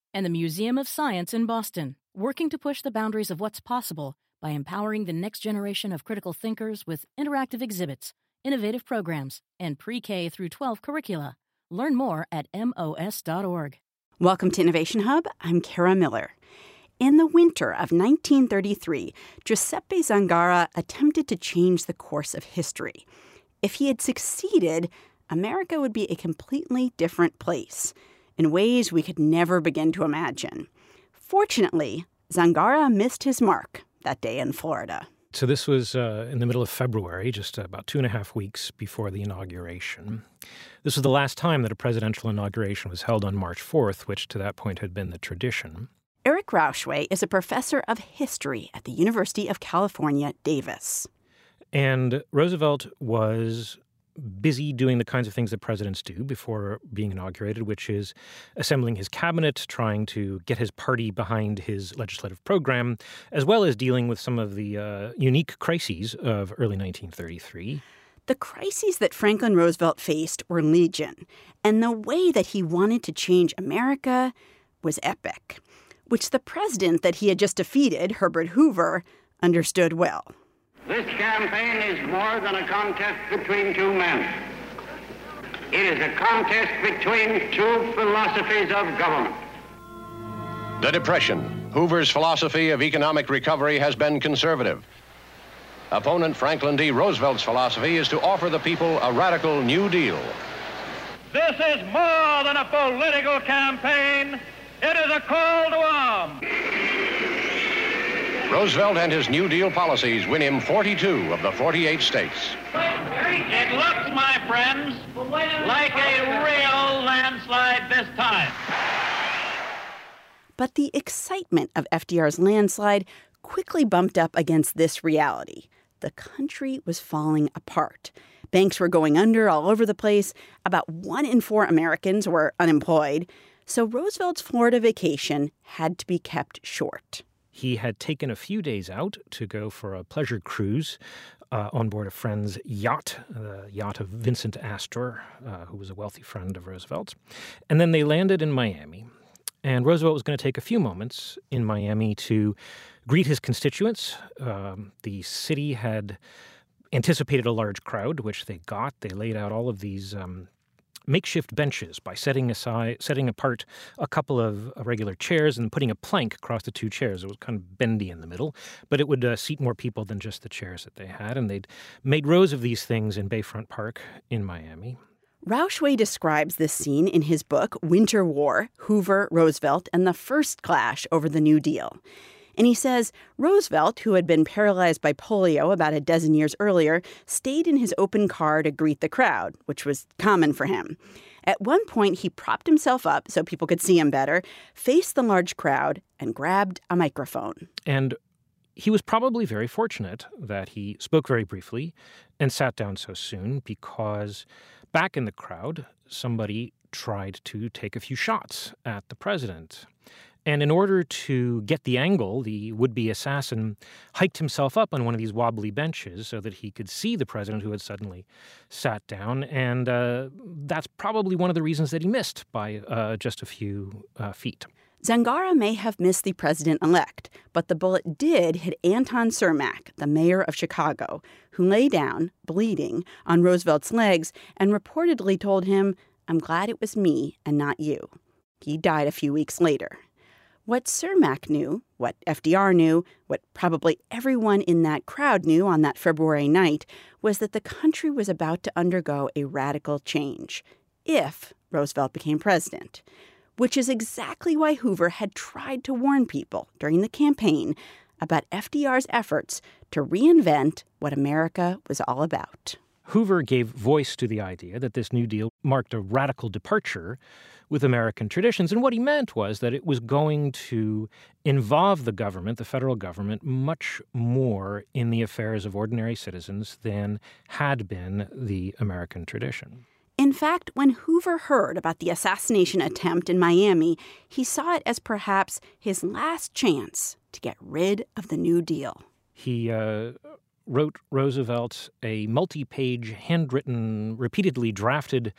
and the Museum of Science in Boston, working to push the boundaries of what's possible by empowering the next generation of critical thinkers with interactive exhibits, innovative programs, and pre-K through 12 curricula. Learn more at mos.org. Welcome to Innovation Hub. I'm Kara Miller. In the winter of 1933, Giuseppe Zangara attempted to change the course of history. If he had succeeded, America would be a completely different place, in ways we could never begin to imagine. Fortunately, Zangara missed his mark that day in Florida. So this was in the middle of February, just about 2.5 weeks before the inauguration. This was the last time that a presidential inauguration was held on March 4th, which to that point had been the tradition. Eric Rauchway is a professor of history at the University of California, Davis. And Roosevelt was busy doing the kinds of things that presidents do before being inaugurated, which is assembling his cabinet, trying to get his party behind his legislative program, as well as dealing with some of the unique crises of early 1933. The crises that Franklin Roosevelt faced were legion, and the way that he wanted to change America was epic, which the president that he had just defeated, Herbert Hoover, understood well. This campaign is more than a contest between two men. It is a contest between two philosophies of government. The Depression. Hoover's philosophy of economic recovery has been conservative. Opponent Franklin D. Roosevelt's philosophy is to offer the people a radical New Deal. This is more than a political campaign. It is a call to arms. Roosevelt and his New Deal policies win him 42 of the 48 states. It looks, my friends, like a real landslide this time. But the excitement of FDR's landslide quickly bumped up against this reality. The country was falling apart. Banks were going under all over the place. About 1 in 4 Americans were unemployed. So Roosevelt's Florida vacation had to be kept short. He had taken a few days out to go for a pleasure cruise on board a friend's yacht, the yacht of Vincent Astor, who was a wealthy friend of Roosevelt's. And then they landed in Miami. And Roosevelt was going to take a few moments in Miami to greet his constituents. The city had anticipated a large crowd, which they got. They laid out all of these makeshift benches by setting apart a couple of regular chairs and putting a plank across the 2 chairs. It was kind of bendy in the middle, but it would seat more people than just the chairs that they had. And they'd made rows of these things in Bayfront Park in Miami. Rauchway describes this scene in his book, Winter War, Hoover, Roosevelt, and the First Clash over the New Deal. And he says Roosevelt, who had been paralyzed by polio about a dozen years earlier, stayed in his open car to greet the crowd, which was common for him. At one point, he propped himself up so people could see him better, faced the large crowd, and grabbed a microphone. And he was probably very fortunate that he spoke very briefly and sat down so soon, because back in the crowd, somebody tried to take a few shots at the president. And in order to get the angle, the would-be assassin hiked himself up on one of these wobbly benches so that he could see the president, who had suddenly sat down. And that's probably one of the reasons that he missed by just a few feet. Zangara may have missed the president-elect, but the bullet did hit Anton Cermak, the mayor of Chicago, who lay down, bleeding, on Roosevelt's legs and reportedly told him, "I'm glad it was me and not you." He died a few weeks later. What Cermak knew, what FDR knew, what probably everyone in that crowd knew on that February night was that the country was about to undergo a radical change if Roosevelt became president, which is exactly why Hoover had tried to warn people during the campaign about FDR's efforts to reinvent what America was all about. Hoover gave voice to the idea that this New Deal marked a radical departure with American traditions. And what he meant was that it was going to involve the government, the federal government, much more in the affairs of ordinary citizens than had been the American tradition. In fact, when Hoover heard about the assassination attempt in Miami, he saw it as perhaps his last chance to get rid of the New Deal. He wrote Roosevelt a multi-page, handwritten, repeatedly drafted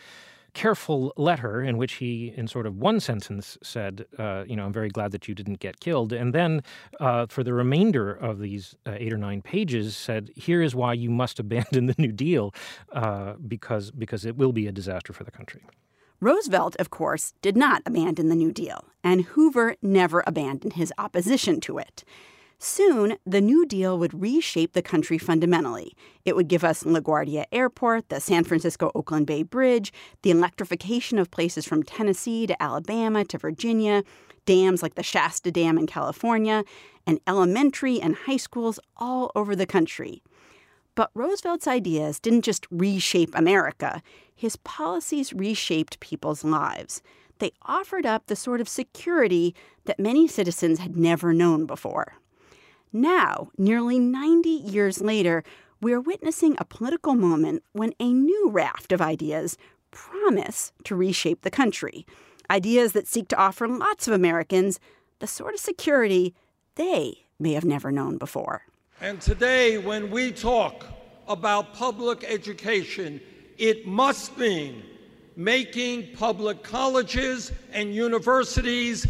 careful letter in which he, in sort of one sentence, said, I'm very glad that you didn't get killed. And then for the remainder of these 8 or 9 pages said, here is why you must abandon the New Deal because it will be a disaster for the country. Roosevelt, of course, did not abandon the New Deal, and Hoover never abandoned his opposition to it. Soon, the New Deal would reshape the country fundamentally. It would give us LaGuardia Airport, the San Francisco-Oakland Bay Bridge, the electrification of places from Tennessee to Alabama to Virginia, dams like the Shasta Dam in California, and elementary and high schools all over the country. But Roosevelt's ideas didn't just reshape America. His policies reshaped people's lives. They offered up the sort of security that many citizens had never known before. Now, nearly 90 years later, we're witnessing a political moment when a new raft of ideas promise to reshape the country. Ideas that seek to offer lots of Americans the sort of security they may have never known before. And today, when we talk about public education, it must mean making public colleges and universities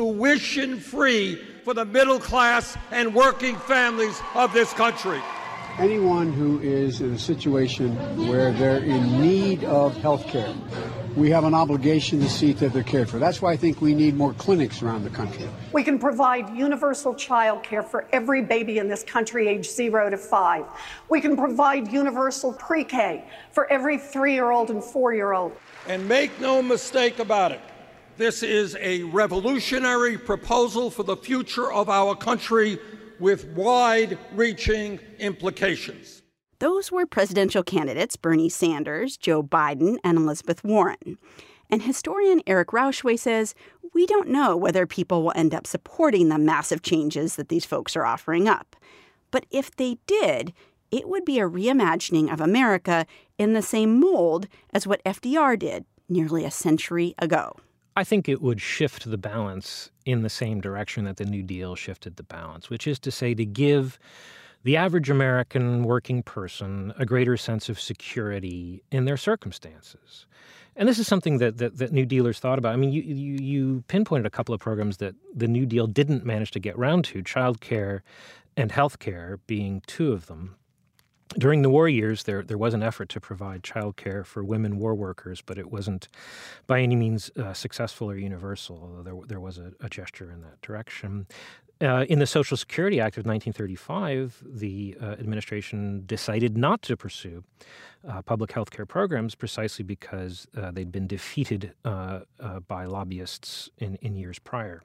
tuition-free for the middle class and working families of this country. Anyone who is in a situation where they're in need of health care, we have an obligation to see that they're cared for. That's why I think we need more clinics around the country. We can provide universal child care for every baby in this country aged 0 to 5. We can provide universal pre-K for every 3-year-old and 4-year-old. And make no mistake about it, this is a revolutionary proposal for the future of our country with wide-reaching implications. Those were presidential candidates Bernie Sanders, Joe Biden, and Elizabeth Warren. And historian Eric Rauchway says we don't know whether people will end up supporting the massive changes that these folks are offering up. But if they did, it would be a reimagining of America in the same mold as what FDR did nearly a century ago. I think it would shift the balance in the same direction that the New Deal shifted the balance, which is to say to give the average American working person a greater sense of security in their circumstances. And this is something that New Dealers thought about. I mean, you pinpointed a couple of programs that the New Deal didn't manage to get round to, child care and health care being 2 of them. During the war years, there was an effort to provide child care for women war workers, but it wasn't by any means successful or universal, although there was a gesture in that direction. In the Social Security Act of 1935, the administration decided not to pursue public health care programs precisely because they'd been defeated by lobbyists in years prior.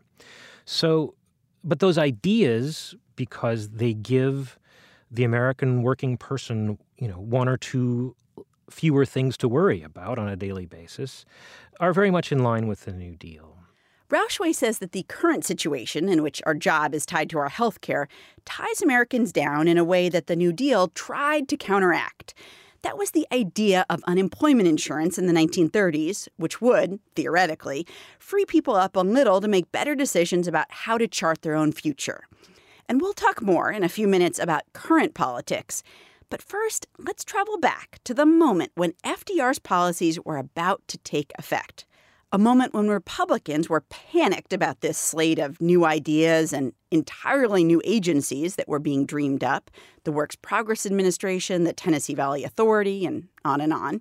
So, but those ideas, because they give the American working person, 1 or 2 fewer things to worry about on a daily basis, are very much in line with the New Deal. Rauchway says that the current situation in which our job is tied to our health care ties Americans down in a way that the New Deal tried to counteract. That was the idea of unemployment insurance in the 1930s, which would, theoretically, free people up a little to make better decisions about how to chart their own future. And we'll talk more in a few minutes about current politics. But first, let's travel back to the moment when FDR's policies were about to take effect. A moment when Republicans were panicked about this slate of new ideas and entirely new agencies that were being dreamed up, the Works Progress Administration, the Tennessee Valley Authority, and on.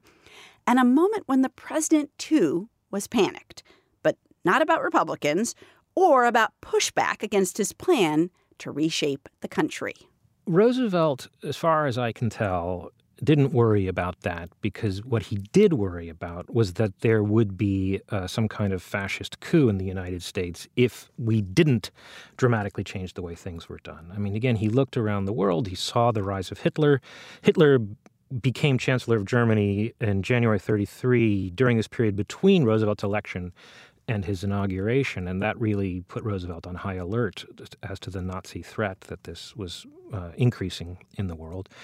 And a moment when the president, too, was panicked. But not about Republicans or about pushback against his plan to reshape the country. Roosevelt, as far as I can tell, didn't worry about that because what he did worry about was that there would be some kind of fascist coup in the United States if we didn't dramatically change the way things were done. I mean, again, he looked around the world. He saw the rise of Hitler. Hitler became Chancellor of Germany in January 1933 during this period between Roosevelt's election and his inauguration, and that really put Roosevelt on high alert as to the Nazi threat that this was increasing in the world.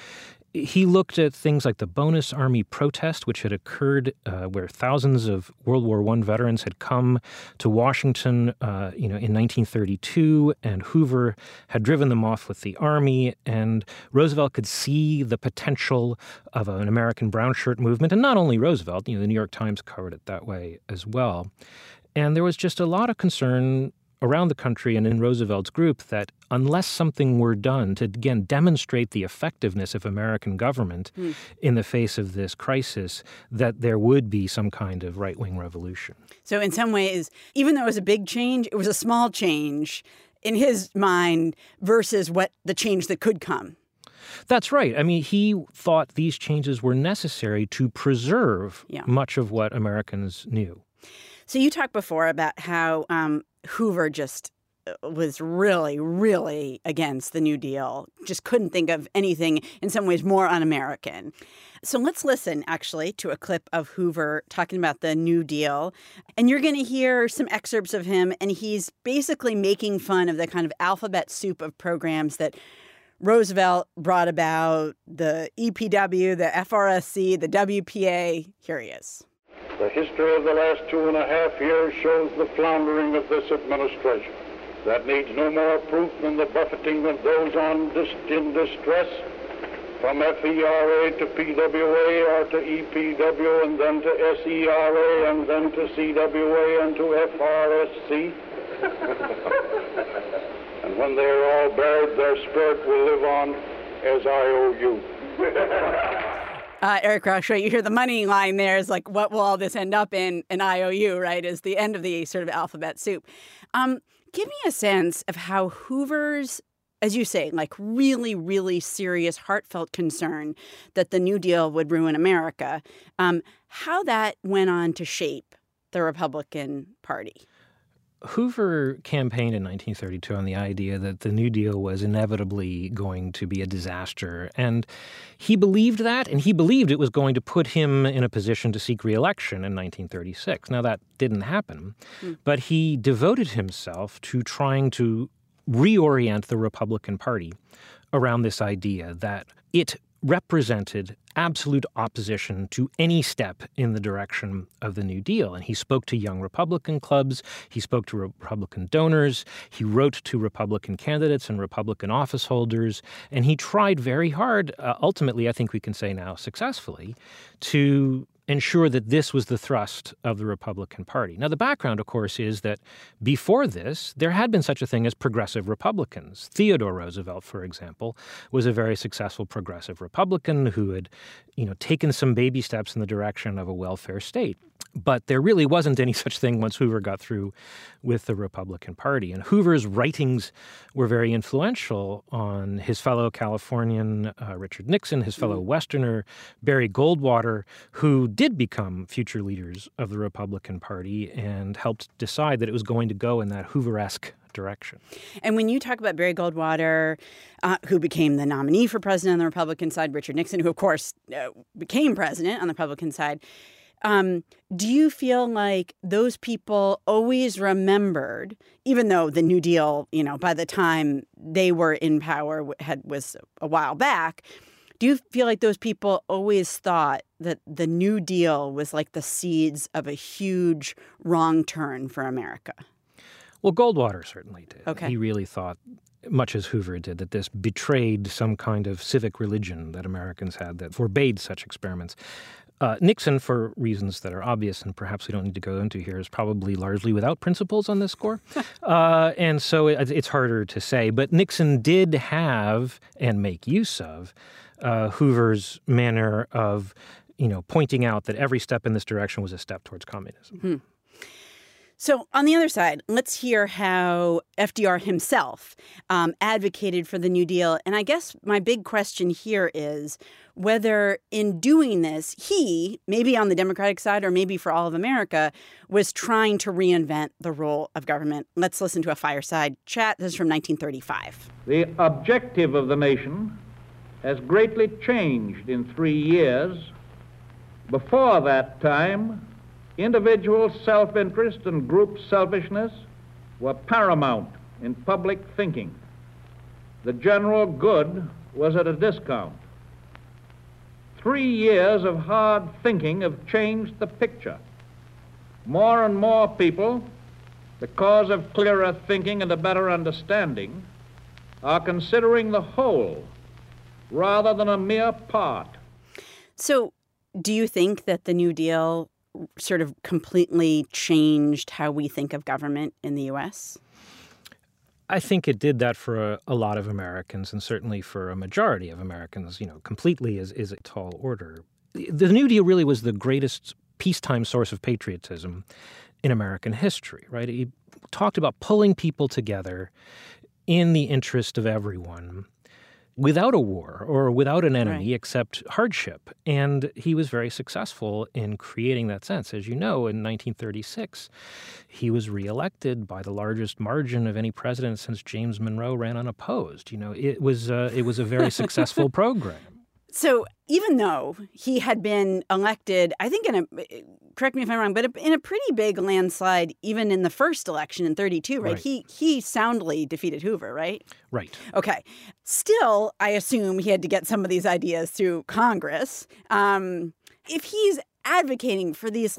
he looked at things like the Bonus Army protest, which had occurred where thousands of World War I veterans had come to Washington, in 1932, and Hoover had driven them off with the Army, and Roosevelt could see the potential of an American brown shirt movement, and not only Roosevelt, the New York Times covered it that way as well. And there was just a lot of concern around the country and in Roosevelt's group that unless something were done to, again, demonstrate the effectiveness of American government in the face of this crisis, that there would be some kind of right-wing revolution. So in some ways, even though it was a big change, it was a small change in his mind versus what the change that could come. That's right. I mean, he thought these changes were necessary to preserve much of what Americans knew. So you talked before about how Hoover just was really, really against the New Deal, just couldn't think of anything in some ways more un-American. So let's listen, actually, to a clip of Hoover talking about the New Deal. And you're going to hear some excerpts of him, and he's basically making fun of the kind of alphabet soup of programs that Roosevelt brought about, the EPW, the FRSC, the WPA. Here he is. The history of the last 2.5 years shows the floundering of this administration. That needs no more proof than the buffeting of those in distress, from FERA to PWA or to EPW and then to SERA and then to CWA and to FRSC. And when they're all buried, their spirit will live on as IOU. Eric Rauch, you hear the money line there is like, what will all this end up in an IOU, right, is the end of the sort of alphabet soup. Give me a sense of how Hoover's, as you say, like really, really serious, heartfelt concern that the New Deal would ruin America, how that went on to shape the Republican Party. Hoover campaigned in 1932 on the idea that the New Deal was inevitably going to be a disaster. And he believed that, and he believed it was going to put him in a position to seek re-election in 1936. Now, that didn't happen, but he devoted himself to trying to reorient the Republican Party around this idea that it represented absolute opposition to any step in the direction of the New Deal. And he spoke to young Republican clubs. He spoke to Republican donors. He wrote to Republican candidates and Republican office holders. And he tried very hard, ultimately, I think we can say now successfully, to ensure that this was the thrust of the Republican Party. Now, the background, of course, is that before this, there had been such a thing as progressive Republicans. Theodore Roosevelt, for example, was a very successful progressive Republican who had, taken some baby steps in the direction of a welfare state. But there really wasn't any such thing once Hoover got through with the Republican Party. And Hoover's writings were very influential on his fellow Californian Richard Nixon, his fellow Westerner Barry Goldwater, who did become future leaders of the Republican Party and helped decide that it was going to go in that Hoover-esque direction. And when you talk about Barry Goldwater, who became the nominee for president on the Republican side, Richard Nixon, who, of course, became president on the Republican side, do you feel like those people always remembered, even though the New Deal, by the time they were in power was a while back, do you feel like those people always thought that the New Deal was like the seeds of a huge wrong turn for America? Well, Goldwater certainly did. Okay. He really thought, much as Hoover did, that this betrayed some kind of civic religion that Americans had that forbade such experiments. Nixon, for reasons that are obvious and perhaps we don't need to go into here, is probably largely without principles on this score. And so it's harder to say. But Nixon did have and make use of Hoover's manner of, pointing out that every step in this direction was a step towards communism. So on the other side, let's hear how FDR himself advocated for the New Deal. And I guess my big question here is whether in doing this, he, maybe on the Democratic side or maybe for all of America, was trying to reinvent the role of government. Let's listen to a fireside chat. This is from 1935. The objective of the nation has greatly changed in 3 years. Before that time, individual self-interest and group selfishness were paramount in public thinking. The general good was at a discount. 3 years of hard thinking have changed the picture. More and more people, because of clearer thinking and a better understanding, are considering the whole rather than a mere part. So do you think that the New Deal sort of completely changed how we think of government in the U.S.? I think it did that for a lot of Americans, and certainly for a majority of Americans, completely is a tall order. The New Deal really was the greatest peacetime source of patriotism in American history, right? He talked about pulling people together in the interest of everyone without a war or without an enemy except hardship. And he was very successful in creating that sense. As you know, in 1936, he was reelected by the largest margin of any president since James Monroe ran unopposed. It was a very successful program. So even though he had been elected, I think correct me if I'm wrong, but in a pretty big landslide, even in the first election in 1932, right? He soundly defeated Hoover, right? Right. Okay. Still, I assume he had to get some of these ideas through Congress. If he's advocating for these,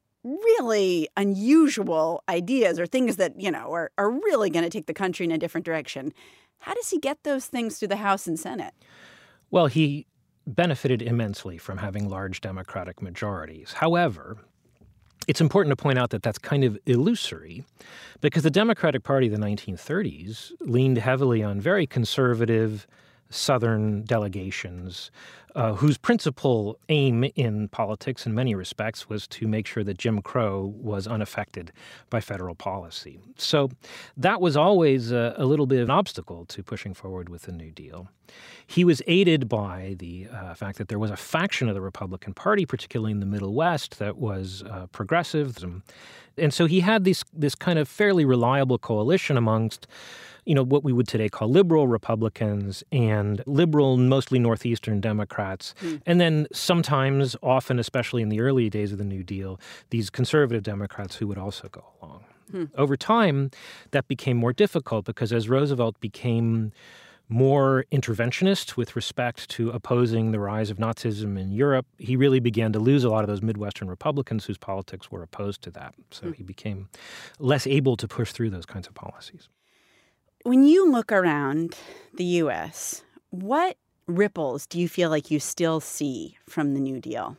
really unusual ideas or things that, are really going to take the country in a different direction, how does he get those things through the House and Senate? Well, he benefited immensely from having large Democratic majorities. However, it's important to point out that that's kind of illusory because the Democratic Party of the 1930s leaned heavily on very conservative Southern delegations whose principal aim in politics in many respects was to make sure that Jim Crow was unaffected by federal policy. So that was always a little bit of an obstacle to pushing forward with the New Deal. He was aided by the fact that there was a faction of the Republican Party, particularly in the Middle West, that was progressive. And so he had this kind of fairly reliable coalition amongst what we would today call liberal Republicans and liberal, mostly Northeastern Democrats. And then sometimes, often, especially in the early days of the New Deal, these conservative Democrats who would also go along. Over time, that became more difficult because as Roosevelt became more interventionist with respect to opposing the rise of Nazism in Europe, he really began to lose a lot of those Midwestern Republicans whose politics were opposed to that. So he became less able to push through those kinds of policies. When you look around the U.S., what ripples do you feel like you still see from the New Deal?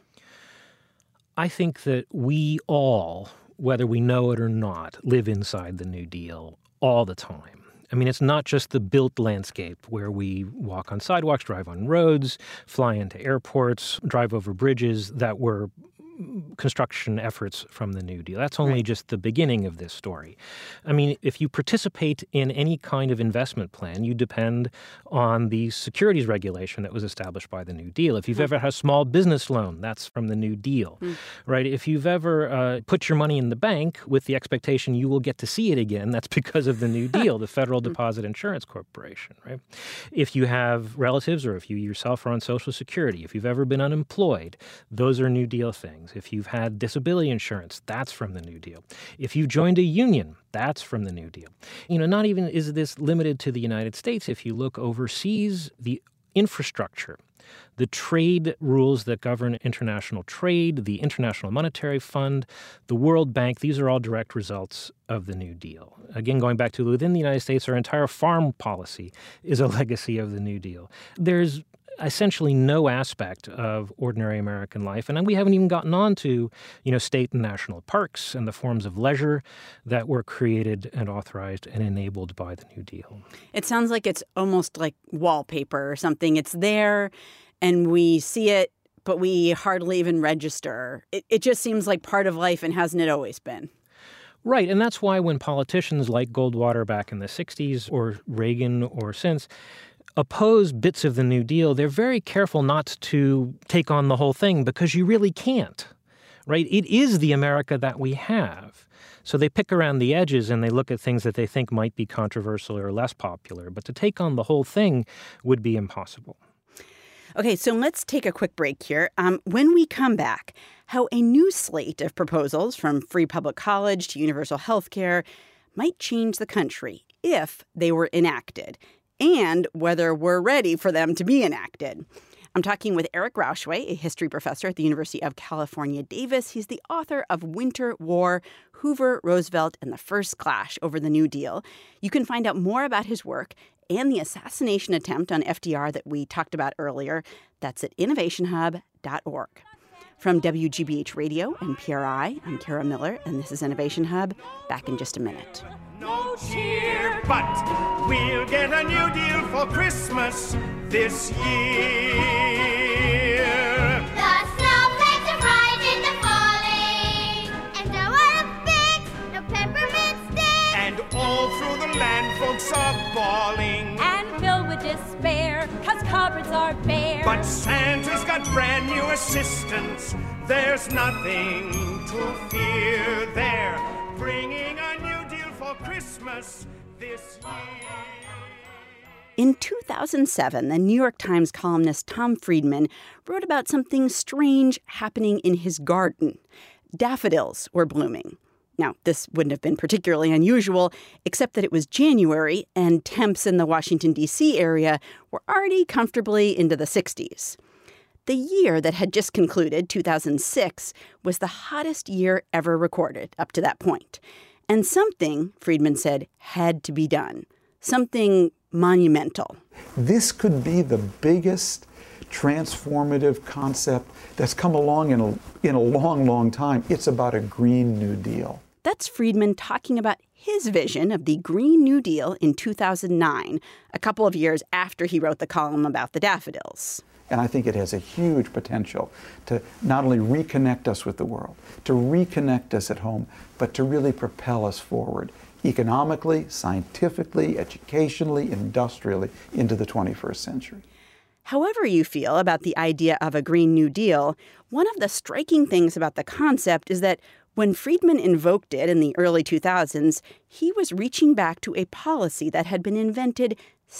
I think that we all, whether we know it or not, live inside the New Deal all the time. I mean, it's not just the built landscape where we walk on sidewalks, drive on roads, fly into airports, drive over bridges that were construction efforts from the New Deal. That's only just the beginning of this story. I mean, if you participate in any kind of investment plan, you depend on the securities regulation that was established by the New Deal. If you've ever had a small business loan, that's from the New Deal, right? If you've ever put your money in the bank with the expectation you will get to see it again, that's because of the New Deal, the Federal Deposit Insurance Corporation, right? If you have relatives or if you yourself are on Social Security, if you've ever been unemployed, those are New Deal things. If you've had disability insurance, that's from the New Deal. If you've joined a union, that's from the New Deal. Not even is this limited to the United States. If you look overseas, the infrastructure, the trade rules that govern international trade, the International Monetary Fund, the World Bank, these are all direct results of the New Deal. Again, going back to within the United States, our entire farm policy is a legacy of the New Deal. There's essentially no aspect of ordinary American life. And then we haven't even gotten on to, state and national parks and the forms of leisure that were created and authorized and enabled by the New Deal. It sounds like it's almost like wallpaper or something. It's there and we see it, but we hardly even register. It just seems like part of life, and hasn't it always been? Right, and that's why when politicians like Goldwater back in the 60s or Reagan or since oppose bits of the New Deal, they're very careful not to take on the whole thing because you really can't, right? It is the America that we have. So they pick around the edges and they look at things that they think might be controversial or less popular. But to take on the whole thing would be impossible. Okay, so let's take a quick break here. When we come back, how a new slate of proposals from free public college to universal health care might change the country if they were enacted, and whether we're ready for them to be enacted. I'm talking with Eric Rauchway, a history professor at the University of California, Davis. He's the author of Winter War, Hoover, Roosevelt, and the First Clash over the New Deal. You can find out more about his work and the assassination attempt on FDR that we talked about earlier. That's at innovationhub.org. From WGBH Radio and PRI, I'm Kara Miller, and this is Innovation Hub. Back in just a minute. No cheer, but we'll get a new deal for Christmas this year. The snowflakes are rising and falling, and no water figs, no peppermint sticks. And all through the land folks are bawling and filled with despair, 'cause cupboards are bare. But Santa's got brand new assistants. There's nothing to fear there. Bringing a new deal for Christmas this year. In 2007, the New York Times columnist Tom Friedman wrote about something strange happening in his garden. Daffodils were blooming. Now, this wouldn't have been particularly unusual, except that it was January and temps in the Washington, D.C. area were already comfortably into the 60s. The year that had just concluded, 2006, was the hottest year ever recorded up to that point. And something, Friedman said, had to be done. Something monumental. This could be the biggest transformative concept that's come along in a long, long time. It's about a Green New Deal. That's Friedman talking about his vision of the Green New Deal in 2009, a couple of years after he wrote the column about the daffodils. And I think it has a huge potential to not only reconnect us with the world, to reconnect us at home, but to really propel us forward economically, scientifically, educationally, industrially into the 21st century. However you feel about the idea of a Green New Deal, one of the striking things about the concept is that when Friedman invoked it in the early 2000s, he was reaching back to a policy that had been invented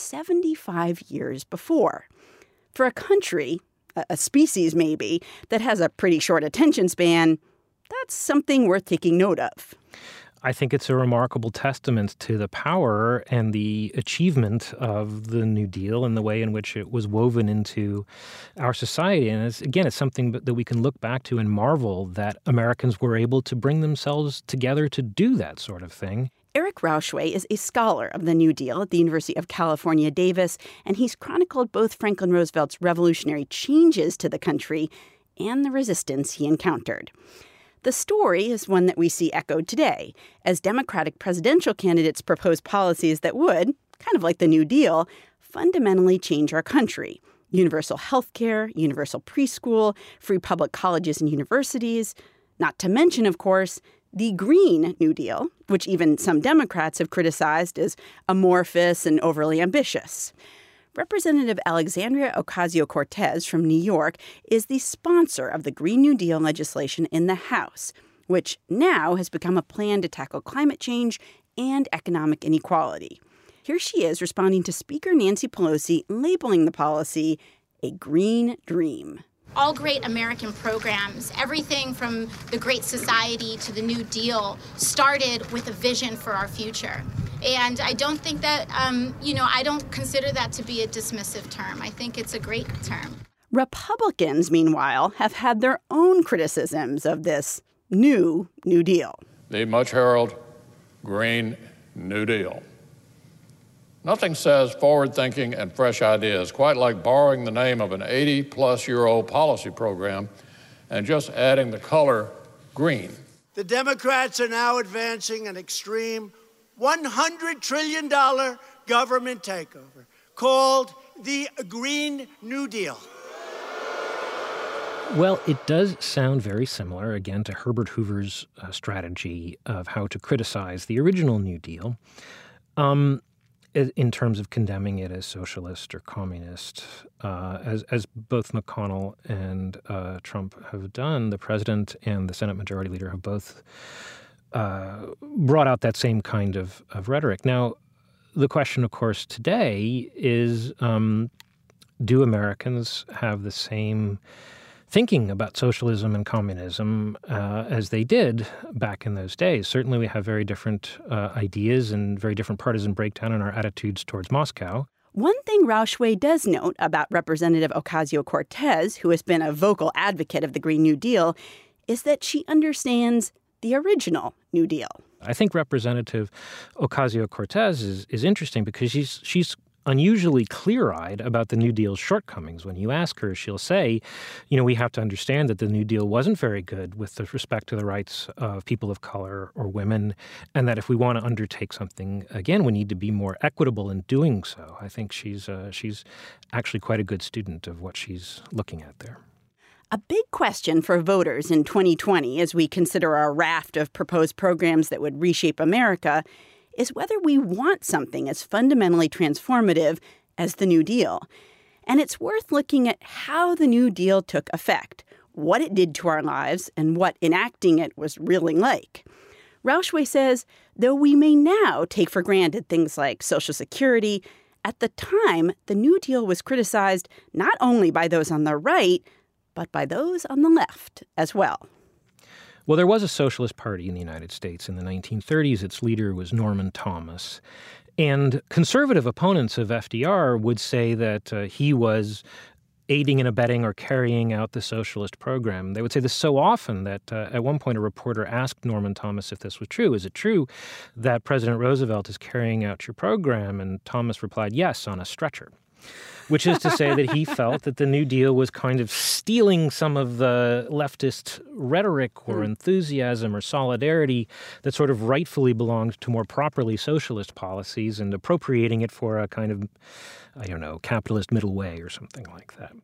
75 years before. For a country, a species maybe, that has a pretty short attention span, that's something worth taking note of. I think it's a remarkable testament to the power and the achievement of the New Deal and the way in which it was woven into our society. And it's something that we can look back to and marvel that Americans were able to bring themselves together to do that sort of thing. Eric Rauchway is a scholar of the New Deal at the University of California, Davis, and he's chronicled both Franklin Roosevelt's revolutionary changes to the country and the resistance he encountered. The story is one that we see echoed today, as Democratic presidential candidates propose policies that would, kind of like the New Deal, fundamentally change our country. Universal health care, universal preschool, free public colleges and universities, not to mention, of course, the Green New Deal, which even some Democrats have criticized as amorphous and overly ambitious. Representative Alexandria Ocasio-Cortez from New York is the sponsor of the Green New Deal legislation in the House, which now has become a plan to tackle climate change and economic inequality. Here she is responding to Speaker Nancy Pelosi labeling the policy a green dream. All great American programs, everything from the Great Society to the New Deal, started with a vision for our future. And I don't think that, I don't consider that to be a dismissive term. I think it's a great term. Republicans, meanwhile, have had their own criticisms of this New Deal. The much heralded Green New Deal. Nothing says forward-thinking and fresh ideas quite like borrowing the name of an 80-plus-year-old policy program and just adding the color green. The Democrats are now advancing an extreme $100 trillion government takeover called the Green New Deal. Well, it does sound very similar, again, to Herbert Hoover's strategy of how to criticize the original New Deal. In terms of condemning it as socialist or communist, as both McConnell and Trump have done, the president and the Senate Majority Leader have both brought out that same kind of rhetoric. Now, the question, of course, today is, do Americans have the same thinking about socialism and communism as they did back in those days? Certainly we have very different ideas and very different partisan breakdown in our attitudes towards Moscow. One thing Rauchway does note about Representative Ocasio-Cortez, who has been a vocal advocate of the Green New Deal, is that she understands the original New Deal. I think Representative Ocasio-Cortez is interesting because she's unusually clear-eyed about the New Deal's shortcomings. When you ask her, she'll say, we have to understand that the New Deal wasn't very good with respect to the rights of people of color or women, and that if we want to undertake something again, we need to be more equitable in doing so. I think she's actually quite a good student of what she's looking at there. A big question for voters in 2020 as we consider our raft of proposed programs that would reshape America is whether we want something as fundamentally transformative as the New Deal. And it's worth looking at how the New Deal took effect, what it did to our lives, and what enacting it was really like. Rauchway says, though we may now take for granted things like Social Security, at the time, the New Deal was criticized not only by those on the right, but by those on the left as well. Well, there was a Socialist Party in the United States in the 1930s. Its leader was Norman Thomas. And conservative opponents of FDR would say that he was aiding and abetting or carrying out the socialist program. They would say this so often that at one point a reporter asked Norman Thomas if this was true. Is it true that President Roosevelt is carrying out your program? And Thomas replied, yes, on a stretcher. Which is to say that he felt that the New Deal was kind of stealing some of the leftist rhetoric or enthusiasm or solidarity that sort of rightfully belonged to more properly socialist policies and appropriating it for a kind of, capitalist middle way or something like that.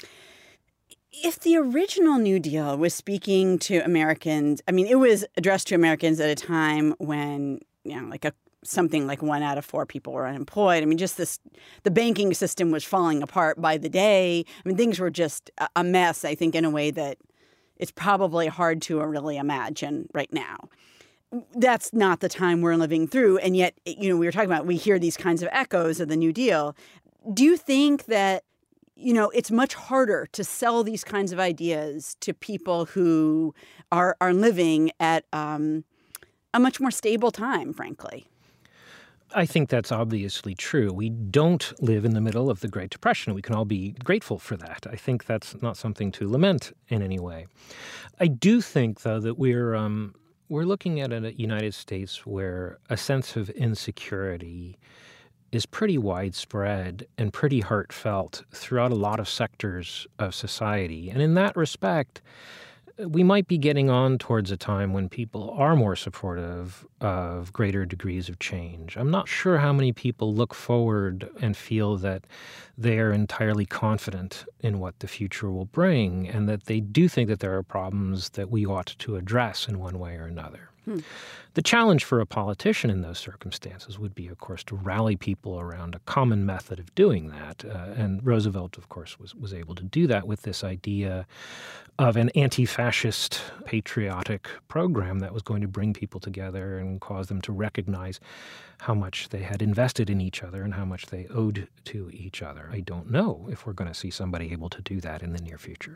If the original New Deal was speaking to Americans, it was addressed to Americans at a time when, something like 1 out of 4 people were unemployed. The banking system was falling apart by the day. Things were just a mess, I think, in a way that it's probably hard to really imagine right now. That's not the time we're living through. And yet, we hear these kinds of echoes of the New Deal. Do you think that, it's much harder to sell these kinds of ideas to people who are living at a much more stable time, frankly? I think that's obviously true. We don't live in the middle of the Great Depression. We can all be grateful for that. I think that's not something to lament in any way. I do think, though, that we're looking at a United States where a sense of insecurity is pretty widespread and pretty heartfelt throughout a lot of sectors of society. And in that respect, we might be getting on towards a time when people are more supportive of greater degrees of change. I'm not sure how many people look forward and feel that they are entirely confident in what the future will bring and that they do think that there are problems that we ought to address in one way or another. The challenge for a politician in those circumstances would be, of course, to rally people around a common method of doing that. And Roosevelt, of course, was able to do that with this idea of an anti-fascist patriotic program that was going to bring people together and cause them to recognize how much they had invested in each other and how much they owed to each other. I don't know if we're going to see somebody able to do that in the near future.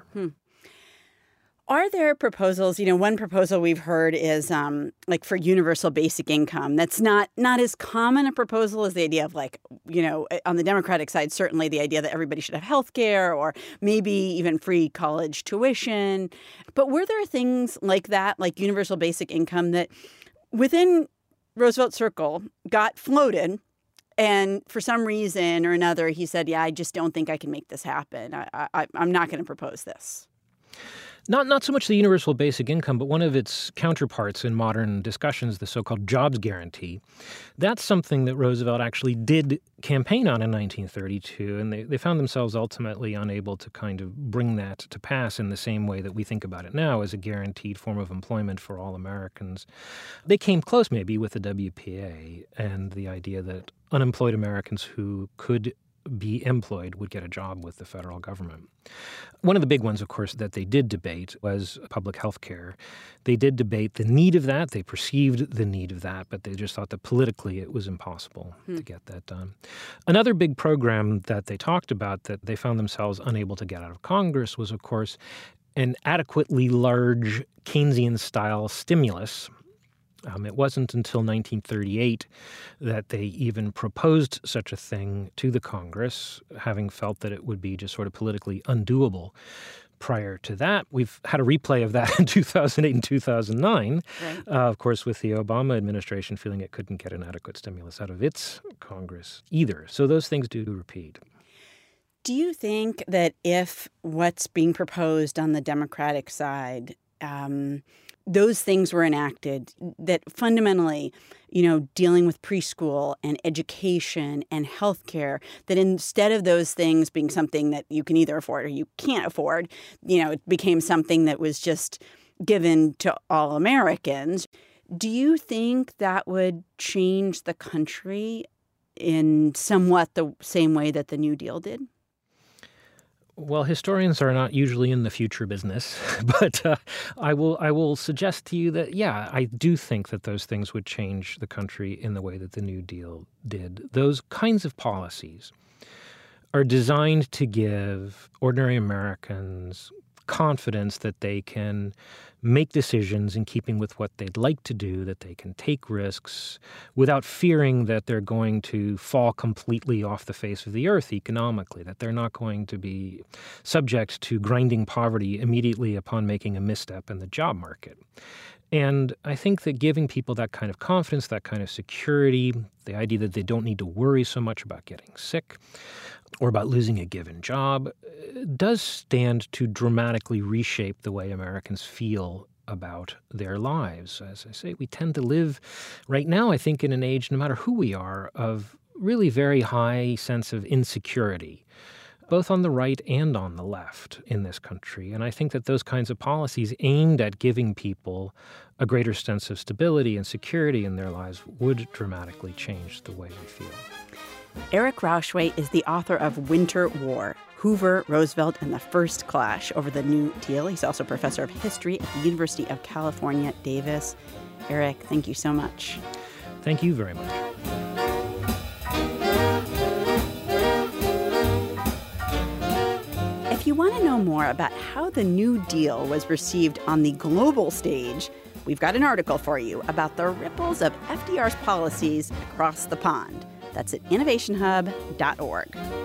Are there proposals? One proposal we've heard is for universal basic income. That's not as common a proposal as the idea of on the Democratic side, certainly the idea that everybody should have health care or maybe even free college tuition. But were there things like that, like universal basic income, that within Roosevelt's circle got floated? And for some reason or another, he said, I just don't think I can make this happen. I'm not going to propose this. Not so much the universal basic income, but one of its counterparts in modern discussions, the so-called jobs guarantee. That's something that Roosevelt actually did campaign on in 1932, and they found themselves ultimately unable to kind of bring that to pass in the same way that we think about it now as a guaranteed form of employment for all Americans. They came close maybe with the WPA and the idea that unemployed Americans who could be employed would get a job with the federal government. One of the big ones, of course, that they did debate was public health care. They did debate the need of that. They perceived the need of that, but they just thought that politically it was impossible to get that done. Another big program that they talked about that they found themselves unable to get out of Congress was, of course, an adequately large Keynesian-style stimulus It wasn't until 1938 that they even proposed such a thing to the Congress, having felt that it would be just sort of politically undoable. Prior to that, we've had a replay of that in 2008 and 2009, right. Of course, with the Obama administration feeling it couldn't get an adequate stimulus out of its Congress either. So those things do repeat. Do you think that if what's being proposed on the Democratic side, those things were enacted, that fundamentally, dealing with preschool and education and healthcare, that instead of those things being something that you can either afford or you can't afford, it became something that was just given to all Americans. Do you think that would change the country in somewhat the same way that the New Deal did? Well, historians are not usually in the future business, but I will suggest to you that, yeah, I do think that those things would change the country in the way that the New Deal did. Those kinds of policies are designed to give ordinary Americans confidence that they can make decisions in keeping with what they'd like to do, that they can take risks without fearing that they're going to fall completely off the face of the earth economically, that they're not going to be subject to grinding poverty immediately upon making a misstep in the job market. And I think that giving people that kind of confidence, that kind of security, the idea that they don't need to worry so much about getting sick or about losing a given job, does stand to dramatically reshape the way Americans feel about their lives. As I say, we tend to live right now, I think, in an age, no matter who we are, of really very high sense of insecurity, both on the right and on the left in this country. And I think that those kinds of policies aimed at giving people a greater sense of stability and security in their lives would dramatically change the way we feel. Eric Rauchway is the author of Winter War, Hoover, Roosevelt, and the First Clash over the New Deal. He's also professor of history at the University of California, Davis. Eric, thank you so much. Thank you very much. If you want to know more about how the New Deal was received on the global stage, we've got an article for you about the ripples of FDR's policies across the pond. That's at innovationhub.org.